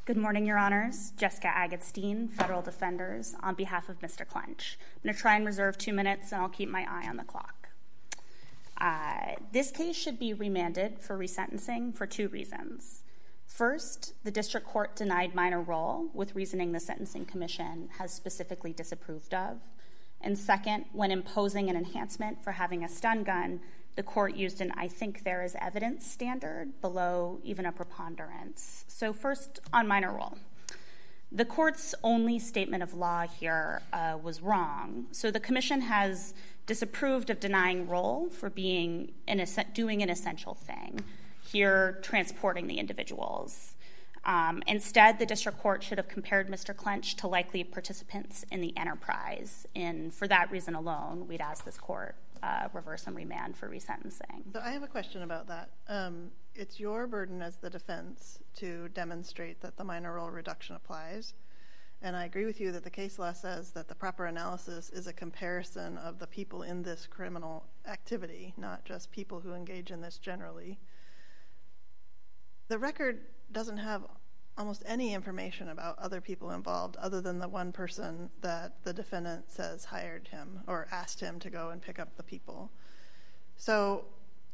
Good morning, Your Honors. Jessica Agatstein, Federal Defenders, on behalf of Mr. Clench. I'm going to try and reserve 2 minutes, and I'll keep my eye on the clock. This case should be remanded for resentencing for 2 reasons. First, the district court denied minor role with reasoning the Sentencing Commission has specifically disapproved of. And second, when imposing an enhancement for having a stun gun, the court used an I think there is evidence standard below even a preponderance. So first, on minor role. The court's only statement of law here was wrong. So the commission has disapproved of denying role for doing an essential thing, here transporting the individuals. Instead, the district court should have compared Mr. Clench to likely participants in the enterprise. And for that reason alone, we'd ask this court reverse and remand for resentencing. So I have a question about that. It's your burden as the defense to demonstrate that the minor role reduction applies. And I agree with you that the case law says that the proper analysis is a comparison of the people in this criminal activity, not just people who engage in this generally. The record doesn't have almost any information about other people involved other than the one person that the defendant says hired him or asked him to go and pick up the people. So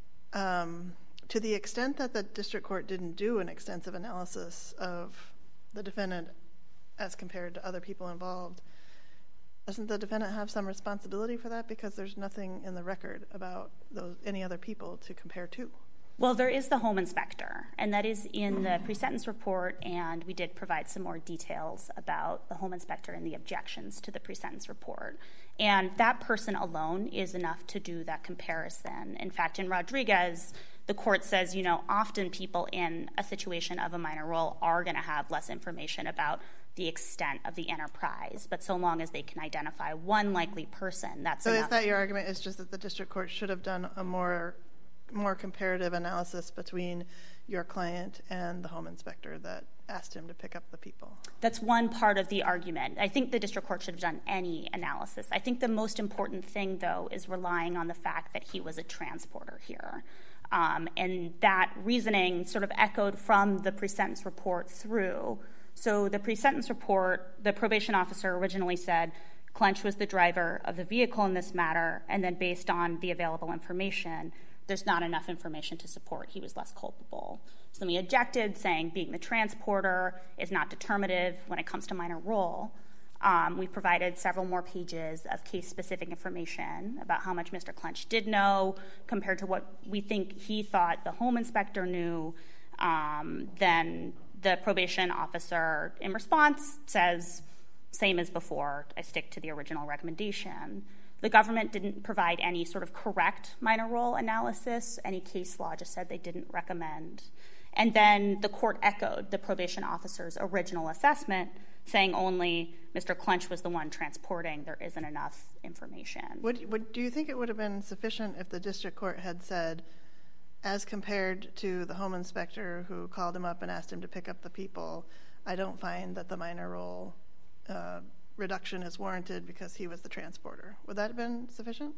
to the extent that the district court didn't do an extensive analysis of the defendant as compared to other people involved, doesn't the defendant have some responsibility for that? Because there's nothing in the record about any other people to compare to. Well, there is the home inspector, and that is in the pre-sentence report, and we did provide some more details about the home inspector and the objections to the pre-sentence report. And that person alone is enough to do that comparison. In fact, in Rodriguez, the court says, often people in a situation of a minor role are going to have less information about the extent of the enterprise, but so long as they can identify one likely person, that's enough. So is that your argument, is just that the district court should have done a more comparative analysis between your client and the home inspector that asked him to pick up the people? That's one part of the argument. I think the district court should have done any analysis. I think the most important thing, though, is relying on the fact that he was a transporter here. And that reasoning sort of echoed from the pre-sentence report through. So the pre-sentence report, the probation officer originally said Clench was the driver of the vehicle in this matter, and then based on the available information, there's not enough information to support he was less culpable. So then we objected, saying being the transporter is not determinative when it comes to minor role. We provided several more pages of case-specific information about how much Mr. Clench did know compared to what we think he thought the home inspector knew. Then the probation officer, in response, says, same as before, I stick to the original recommendation. The government didn't provide any sort of correct minor role analysis. Any case law just said they didn't recommend. And then the court echoed the probation officer's original assessment, saying only Mr. Clench was the one transporting. There isn't enough information. Do you think it would have been sufficient if the district court had said, as compared to the home inspector who called him up and asked him to pick up the people, I don't find that the minor role reduction is warranted because he was the transporter? Would that have been sufficient?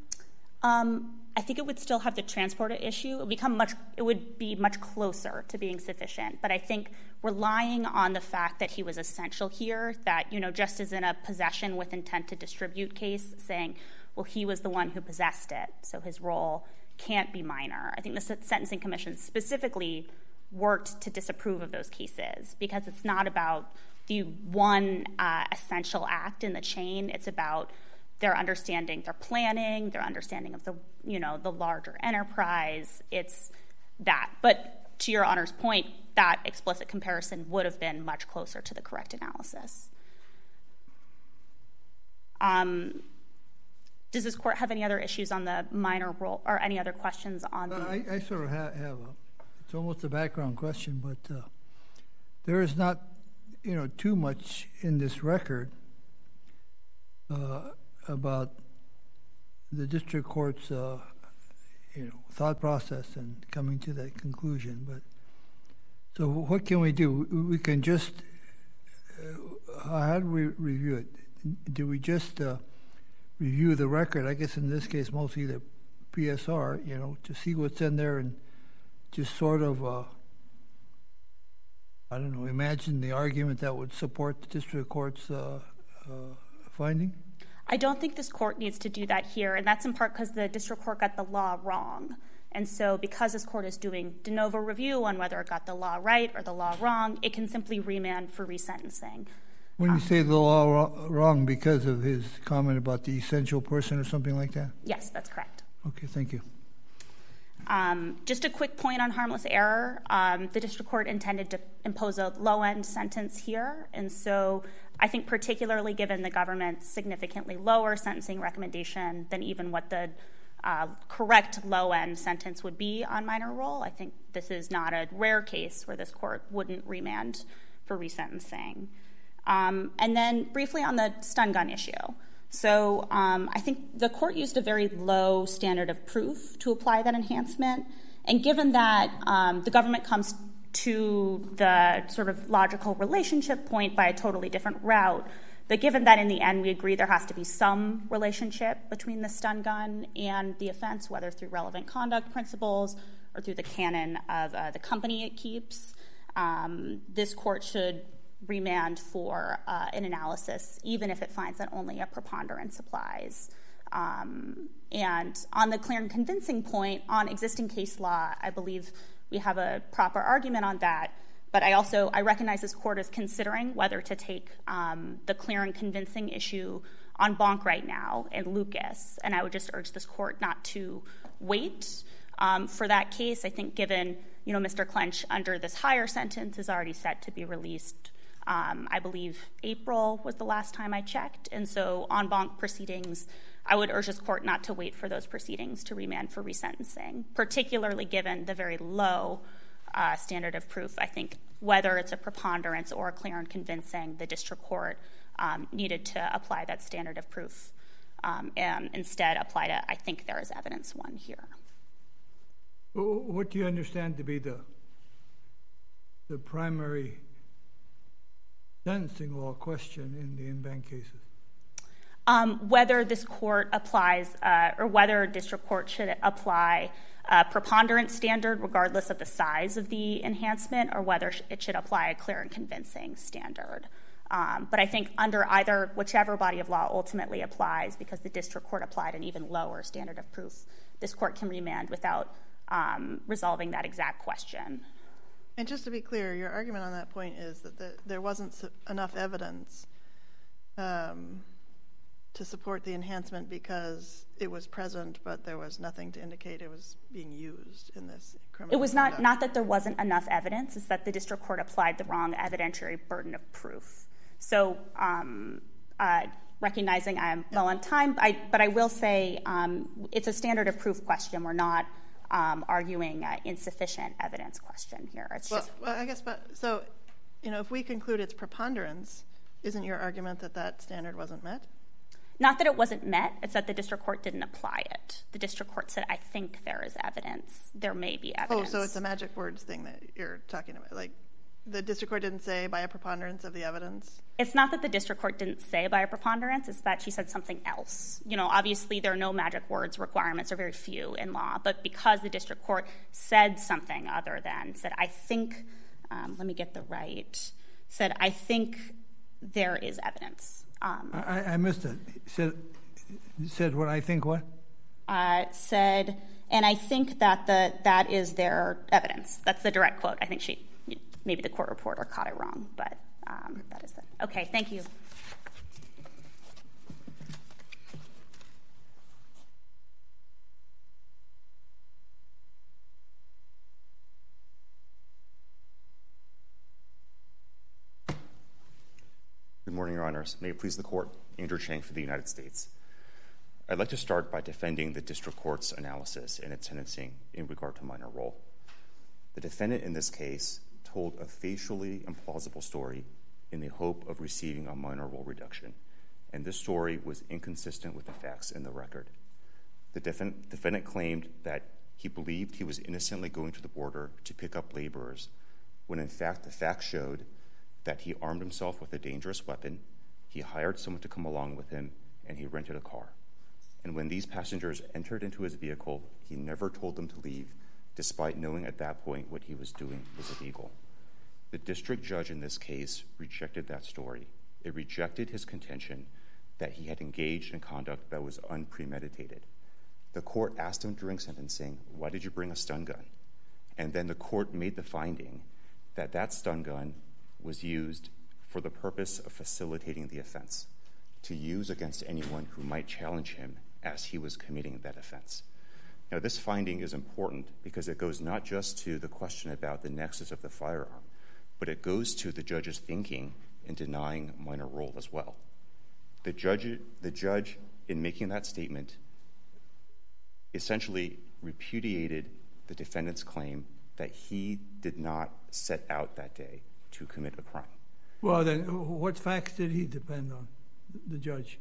I think it would still have the transporter issue. It would be much closer to being sufficient. But I think relying on the fact that he was essential here, that, just as in a possession with intent to distribute case, saying, well, he was the one who possessed it, so his role can't be minor. I think the Sentencing Commission specifically worked to disapprove of those cases because it's not about the one essential act in the chain. It's about their understanding, their planning, their understanding of the larger enterprise. It's that. But to your Honor's point, that explicit comparison would have been much closer to the correct analysis. Does this court have any other issues on the minor role or any other questions on the... I sort of have it's almost a background question, but there is not, too much in this record about the district court's, thought process and coming to that conclusion. But so what can we do? We can just, how do we review it? Do we just review the record? I guess in this case, mostly the PSR, to see what's in there and just sort of I don't know, imagine the argument that would support the district court's finding? I don't think this court needs to do that here, and that's in part because the district court got the law wrong. And so because this court is doing de novo review on whether it got the law right or the law wrong, it can simply remand for resentencing. When you say the law wrong because of his comment about the essential person or something like that? Yes, that's correct. Okay, thank you. Just a quick point on harmless error. The district court intended to impose a low-end sentence here, and so I think particularly given the government's significantly lower sentencing recommendation than even what the correct low-end sentence would be on minor role, I think this is not a rare case where this court wouldn't remand for resentencing. And then briefly on the stun gun issue. So I think the court used a very low standard of proof to apply that enhancement. And given that the government comes to the sort of logical relationship point by a totally different route, but given that in the end we agree there has to be some relationship between the stun gun and the offense, whether through relevant conduct principles or through the canon of the company it keeps, this court should remand for an analysis, even if it finds that only a preponderance applies. And on the clear and convincing point, on existing case law, I believe we have a proper argument on that. But I recognize this court is considering whether to take the clear and convincing issue en banc right now in Lucas. And I would just urge this court not to wait for that case. I think given, Mr. Clench under this higher sentence is already set to be released. I believe April was the last time I checked. And so en banc proceedings, I would urge this court not to wait for those proceedings to remand for resentencing, particularly given the very low standard of proof. I think whether it's a preponderance or a clear and convincing, the district court needed to apply that standard of proof and instead apply to, I think there is evidence one here. What do you understand to be the primary sentencing law question in the in-bank cases? Whether this court applies or whether district court should apply a preponderance standard regardless of the size of the enhancement or whether it should apply a clear and convincing standard. But I think under whichever body of law ultimately applies, because the district court applied an even lower standard of proof, this court can remand without resolving that exact question. And just to be clear, your argument on that point is that there wasn't enough evidence to support the enhancement because it was present, but there was nothing to indicate it was being used in this criminal. It was not that there wasn't enough evidence, it's that the district court applied the wrong evidentiary burden of proof. So recognizing I'm low on time, but I will say it's a standard of proof question. We're not arguing insufficient evidence question here. If we conclude it's preponderance, isn't your argument that standard wasn't met? Not that it wasn't met, it's that the district court didn't apply it. The district court said, I think there is evidence. There may be evidence. Oh, so it's a magic words thing that you're talking about. Like the district court didn't say by a preponderance of the evidence? It's not that the district court didn't say by a preponderance, it's that she said something else. Obviously there are no magic words requirements, or very few in law, but because the district court said something other than, said, I think, let me get the right, said, I think there is evidence. I missed it. Said what? I think what? Said, and I think that is their evidence. That's the direct quote. I think maybe the court reporter caught it wrong, but that is it. Okay, thank you. Good morning, Your Honors. May it please the Court, Andrew Chang for the United States. I'd like to start by defending the district court's analysis and its sentencing in regard to minor role. The defendant in this case told a facially implausible story in the hope of receiving a minor role reduction, and this story was inconsistent with the facts in the record. The defendant claimed that he believed he was innocently going to the border to pick up laborers, when in fact the facts showed that he armed himself with a dangerous weapon, he hired someone to come along with him, and he rented a car. And when these passengers entered into his vehicle, he never told them to leave, despite knowing at that point what he was doing was illegal. The district judge in this case rejected that story. It rejected his contention that he had engaged in conduct that was unpremeditated. The court asked him during sentencing, "Why did you bring a stun gun?" And then the court made the finding that that stun gun was used for the purpose of facilitating the offense, to use against anyone who might challenge him as he was committing that offense. Now, this finding is important because it goes not just to the question about the nexus of the firearm, but it goes to the judge's thinking in denying minor role as well. The judge, in making that statement, essentially repudiated the defendant's claim that he did not set out that day to commit a crime. Well, then, what facts did he depend on, the judge?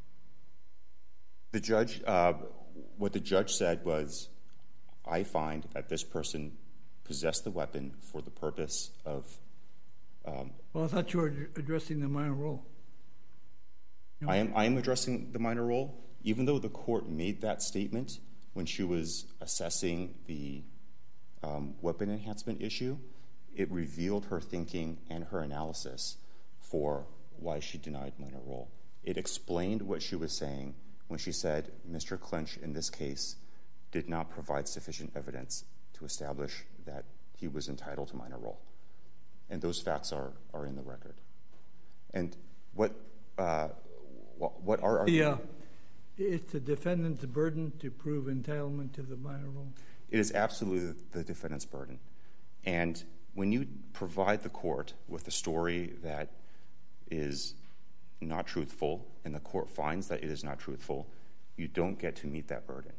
The judge, what the judge said was, I find that this person possessed the weapon for the purpose of... Well, I thought you were addressing the minor role. I am addressing the minor role, even though the court made that statement when she was assessing the weapon enhancement issue. It revealed her thinking and her analysis for why she denied minor role. It explained what she was saying when she said Mr. Clinch, in this case, did not provide sufficient evidence to establish that he was entitled to minor role. And those facts are in the record. And what are our... It's the defendant's burden to prove entitlement to the minor role? It is absolutely the defendant's burden. And when you provide the court with a story that is not truthful, and the court finds that it is not truthful, you don't get to meet that burden.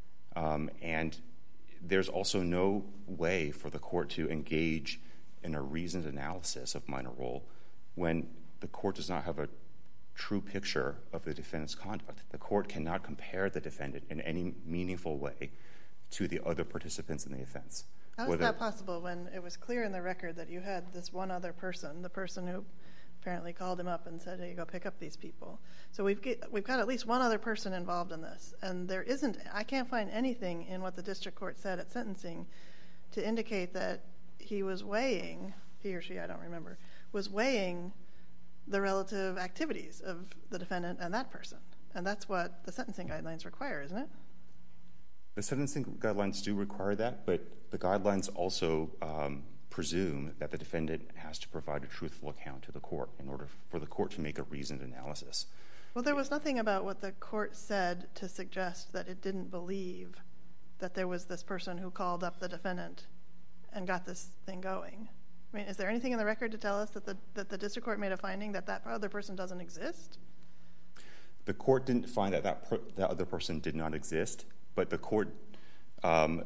And there's also no way for the court to engage in a reasoned analysis of minor role when the court does not have a true picture of the defendant's conduct. The court cannot compare the defendant in any meaningful way to the other participants in the offense. How is that possible when it was clear in the record that you had this one other person, the person who apparently called him up and said, hey, go pick up these people? So we've got at least one other person involved in this, and I can't find anything in what the district court said at sentencing to indicate that he was weighing, he or she, I don't remember, was weighing the relative activities of the defendant and that person. And that's what the sentencing guidelines require, isn't it? The sentencing guidelines do require that, but the guidelines also presume that the defendant has to provide a truthful account to the court in order for the court to make a reasoned analysis. Well, there was nothing about what the court said to suggest that it didn't believe that there was this person who called up the defendant and got this thing going. I mean, is there anything in the record to tell us that the district court made a finding that that other person doesn't exist? The court didn't find that that other person did not exist, but the court, the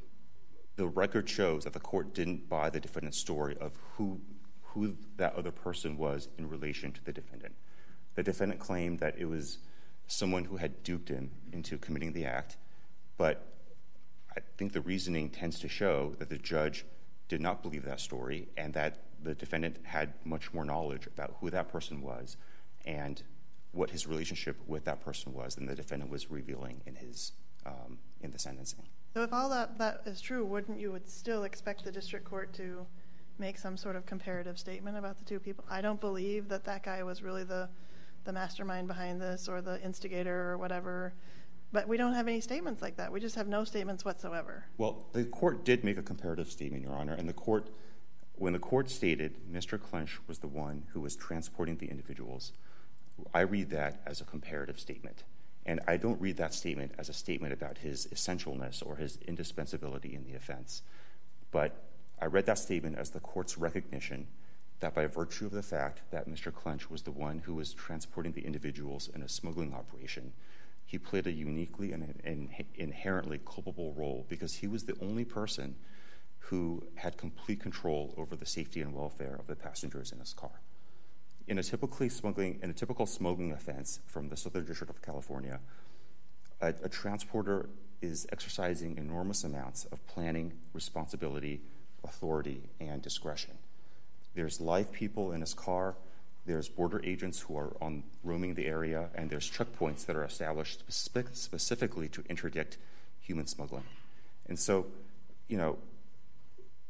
record shows that the court didn't buy the defendant's story of who that other person was in relation to the defendant. The defendant claimed that it was someone who had duped him into committing the act, but I think the reasoning tends to show that the judge did not believe that story and that the defendant had much more knowledge about who that person was and what his relationship with that person was than the defendant was revealing in his in the sentencing. So if all that is true, wouldn't you would still expect the district court to make some sort of comparative statement about the two people? I don't believe that guy was really the mastermind behind this or the instigator or whatever. But we don't have any statements like that. We just have no statements whatsoever. Well, the court did make a comparative statement, Your Honor, and when the court stated Mr. Clinch was the one who was transporting the individuals, I read that as a comparative statement. And I don't read that statement as a statement about his essentialness or his indispensability in the offense. But I read that statement as the court's recognition that by virtue of the fact that Mr. Clinch was the one who was transporting the individuals in a smuggling operation, he played a uniquely and inherently culpable role because he was the only person who had complete control over the safety and welfare of the passengers in his car. In a typical smuggling offense from the Southern District of California, a transporter is exercising enormous amounts of planning, responsibility, authority, and discretion. There's live people in his car. There's border agents who are roaming the area, and there's checkpoints that are established specifically to interdict human smuggling. And so,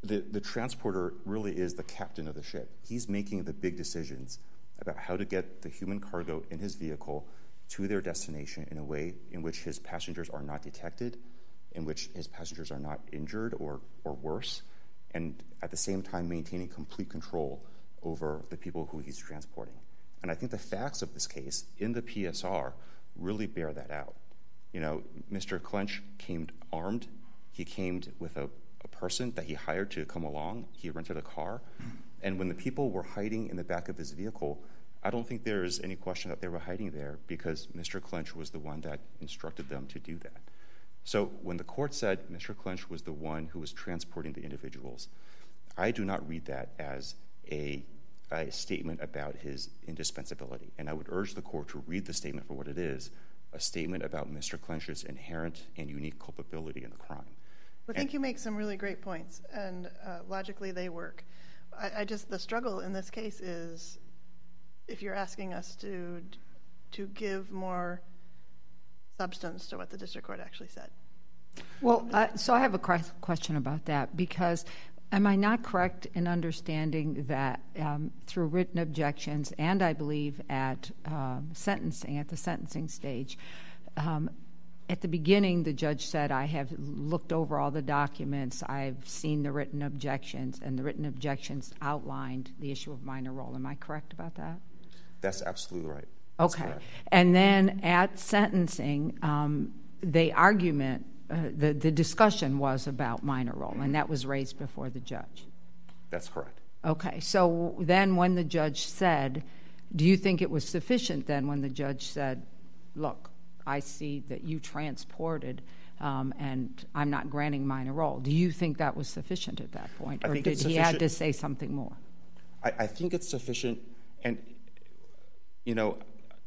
the transporter really is the captain of the ship. He's making the big decisions about how to get the human cargo in his vehicle to their destination in a way in which his passengers are not detected, in which his passengers are not injured or worse, and at the same time maintaining complete control over the people who he's transporting. And I think the facts of this case in the PSR really bear that out. You know, Mr. Clench came armed. He came with a person that he hired to come along. He rented a car. And when the people were hiding in the back of his vehicle, I don't think there is any question that they were hiding there because Mr. Clench was the one that instructed them to do that. So when the court said Mr. Clench was the one who was transporting the individuals, I do not read that as a statement about his indispensability. And I would urge the court to read the statement for what it is, a statement about Mr. Clench's inherent and unique culpability in the crime. I think you make some really great points, and logically they work. The struggle in this case is if you're asking us to give more substance to what the district court actually said. Well, so I have a question about that, because am I not correct in understanding that through written objections and I believe at the sentencing stage, at the beginning the judge said, I have looked over all the documents, I've seen the written objections, and the written objections outlined the issue of minor role. Am I correct about that? That's absolutely right. Okay. And then at sentencing, the discussion was about minor role, and that was raised before the judge. That's correct. Okay. So then when the judge said, do you think it was sufficient then when the judge said, look, I see that you transported and I'm not granting minor role. Do you think that was sufficient at that point? Or did he have to say something more? I think it's sufficient. And, you know,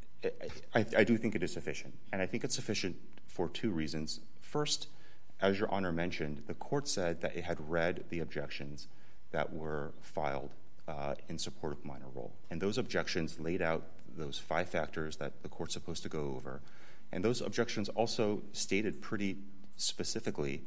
I do think it is sufficient. And I think it's sufficient for two reasons. First, as Your Honor mentioned, the court said that it had read the objections that were filed in support of minor role. And those objections laid out those 5 factors that the court's supposed to go over. And those objections also stated pretty specifically,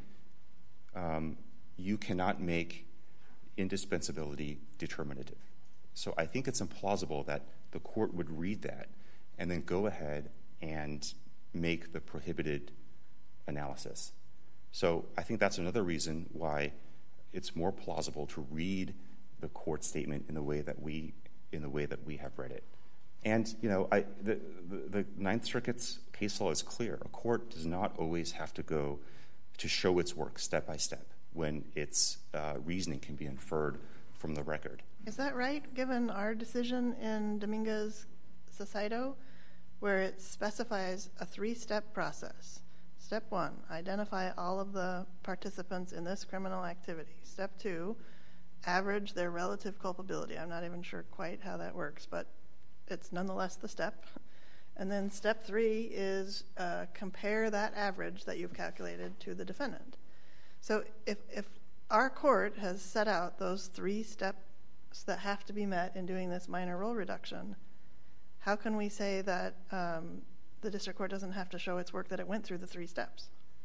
you cannot make indispensability determinative. So I think it's implausible that the court would read that and then go ahead and make the prohibited analysis. So I think that's another reason why it's more plausible to read the court statement in the way that we have read it. And, you know, the Ninth Circuit's case law is clear. A court does not always have to go to show its work step by step when its reasoning can be inferred from the record. Is that right, given our decision in Dominguez-Ciceido, where it specifies a 3-step process? Step 1, identify all of the participants in this criminal activity. Step 2, average their relative culpability. I'm not even sure quite how that works, but it's nonetheless the step. And then step 3 is compare that average that you've calculated to the defendant. So if our court has set out those 3 steps that have to be met in doing this minor role reduction, how can we say that the district court doesn't have to show its work that it went through the 3 steps?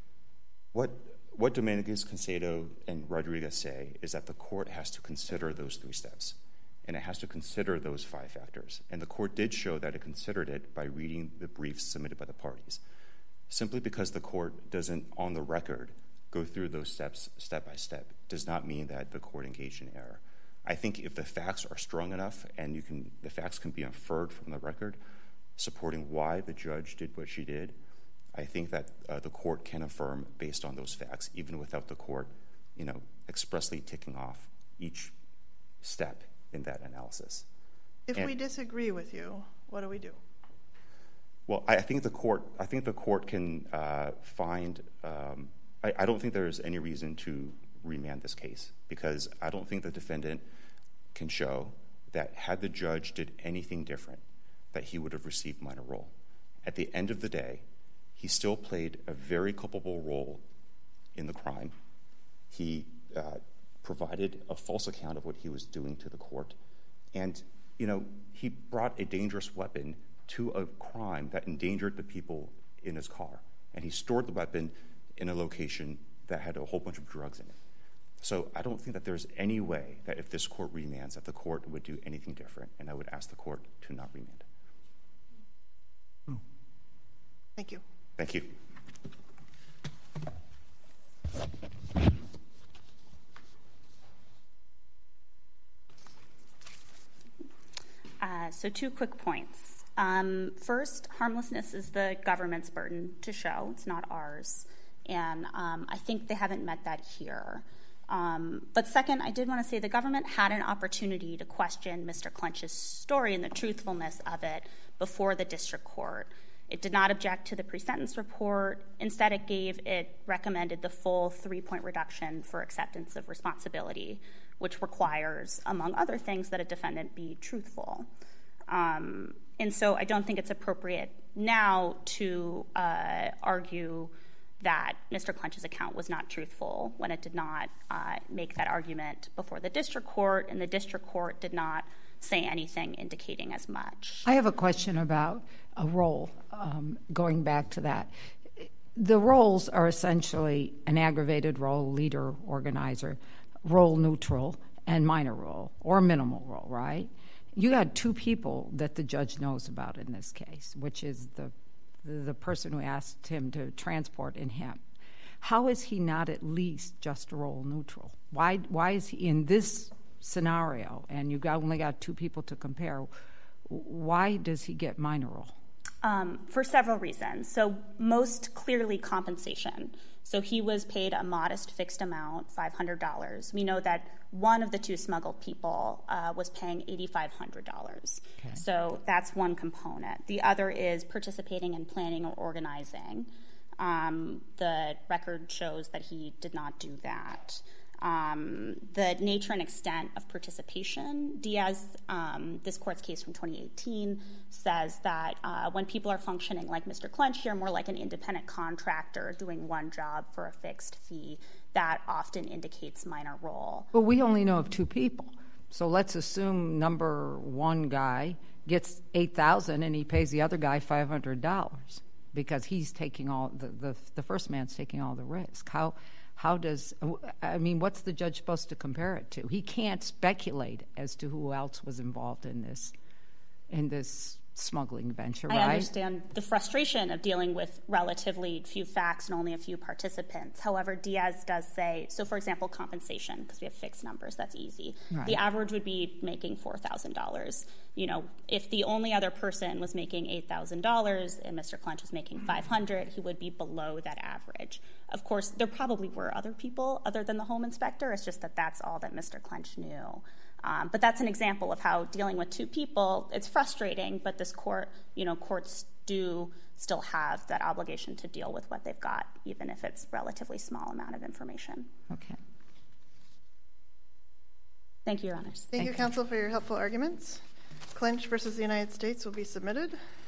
What Dominguez-Ciceido and Rodriguez say is that the court has to consider those 3 steps. And it has to consider those 5 factors. And the court did show that it considered it by reading the briefs submitted by the parties. Simply because the court doesn't, on the record, go through those steps step by step does not mean that the court engaged in error. I think if the facts are strong enough and the facts can be inferred from the record supporting why the judge did what she did, I think that the court can affirm based on those facts, even without the court, you know, expressly ticking off each step in that analysis. If we disagree with you, what do we do? Well, I think the court can find. I don't think there is any reason to remand this case because I don't think the defendant can show that had the judge did anything different, that he would have received minor role. At the end of the day, he still played a very culpable role in the crime. He provided a false account of what he was doing to the court. And, you know, he brought a dangerous weapon to a crime that endangered the people in his car. And he stored the weapon in a location that had a whole bunch of drugs in it. So I don't think that there's any way that if this court remands that the court would do anything different, and I would ask the court to not remand. Thank you. Thank you. So 2 quick points. First, harmlessness is the government's burden to show. It's not ours. And I think they haven't met that here. But second, I did want to say the government had an opportunity to question Mr. Clench's story and the truthfulness of it before the district court. It did not object to the pre-sentence report. Instead, it recommended the full 3-point reduction for acceptance of responsibility, which requires, among other things, that a defendant be truthful. And so I don't think it's appropriate now to argue that Mr. Clench's account was not truthful when it did not make that argument before the district court, and the district court did not say anything indicating as much. I have a question about a role, going back to that. The roles are essentially an aggravated role, leader, organizer, role neutral, and minor role, or minimal role, right? You had 2 people that the judge knows about in this case, which is the person who asked him to transport and him. How is he not at least just role neutral? Why is he in this scenario, and you only got 2 people to compare, why does he get minor role? For several reasons. So most clearly compensation. So he was paid a modest fixed amount, $500. We know that one of the 2 smuggled people was paying $8,500. Okay. So that's one component. The other is participating in planning or organizing. The record shows that he did not do that. The nature and extent of participation, Diaz, this court's case from 2018, says that when people are functioning like Mr. Clench here, more like an independent contractor doing one job for a fixed fee, that often indicates minor role. But we only know of 2 people. So let's assume number 1 guy gets $8,000 and he pays the other guy $500 because he's taking all the first man's taking all the risk. What's the judge supposed to compare it to? He can't speculate as to who else was involved in this smuggling venture, right? I understand the frustration of dealing with relatively few facts and only a few participants. However, Diaz does say, so for example, compensation, because we have fixed numbers, that's easy. Right. The average would be making $4,000. If the only other person was making $8,000 and Mr. Clench was making $500, he would be below that average. Of course, there probably were other people other than the home inspector. It's just that that's all that Mr. Clench knew. But that's an example of how dealing with 2 people, it's frustrating, but this court, courts do still have that obligation to deal with what they've got, even if it's a relatively small amount of information. Okay. Thank you, Your Honors. Thank you, counsel, for your helpful arguments. Clench versus the United States will be submitted.